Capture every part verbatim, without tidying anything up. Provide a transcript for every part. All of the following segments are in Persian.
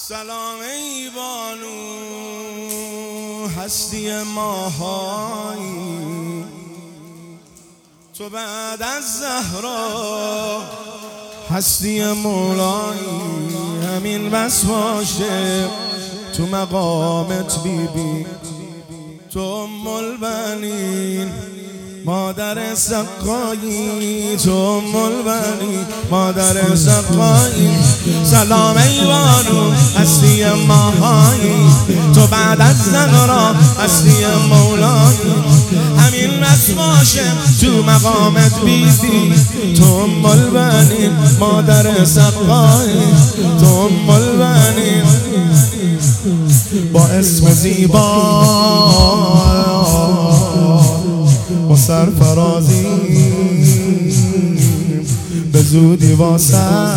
سلام ای بانو هستی ماهایی، تو بعد از زهرا هستی مولایی. همین بس باشه تو مقامت بیبی، تو ام البنین مادر سقایی، تو ام البنین مادر سقایی. سلام ای بانو هستی ماهایی، تو بعد از زهرا هستی مولایی. همین بس باشه تو مقامت بیبی، تو ام البنین مادر سقایی، تو ام البنین. با اسم زیبا با سرفرازی به زودی واسه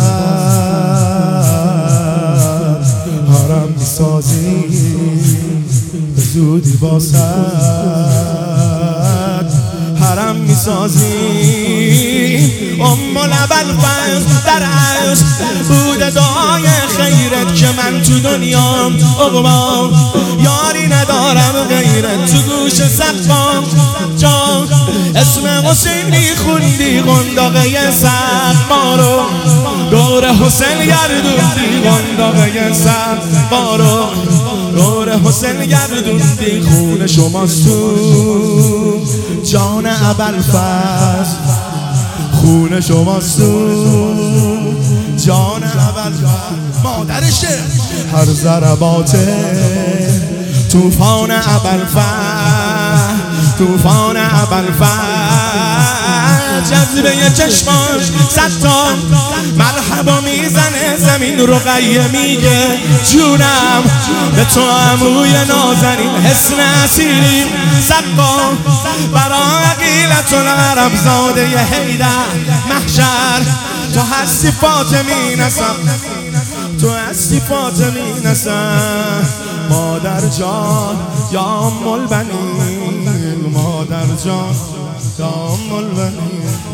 حرم میسازی، به زودی واسه حرم میسازی. ام الابوالفضل در عشق بوده دعای خیرت که من تو دنیام عقبا یاری ندارم غیرت. تو گوش سقفام جان اسم حسینی خوندی، قنداقه سقفا رو دور حسین گردوندی، قنداقه سقفا رو دور حسین گردوندی. خون شماست تو جان ابوالفضل، خون شماست تو جان ابوالفضل. مادرشه هر ضربات طوفان ابوالفضل، طوفان ابوالفضل. جذبه چشماش صد مرحبا میزنه زمین رو قیه میگه جونم به تو عموی نازنین. حسن اسیری سقا برا عقیلت العرب زاده حیدر محشر. تو هستی فاطمی نسم، تو هستی فاطمی نسم. مادر جان یا ام البنین، مادر جان یا ام البنین.